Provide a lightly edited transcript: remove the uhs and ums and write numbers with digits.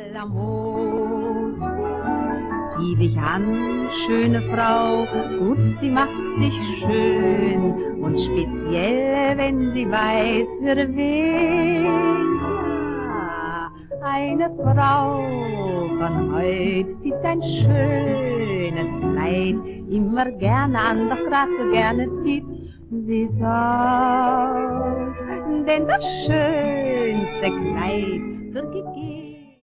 Glamour. Zieh dich an, schöne Frau, gut, sie macht dich schön, und speziell, wenn sie weiß, für wen. Ja, eine Frau von heut zieht ein schönes Kleid immer gerne an, doch grad so gerne zieht sie's aus, denn das schönste Kleid wird gegeben.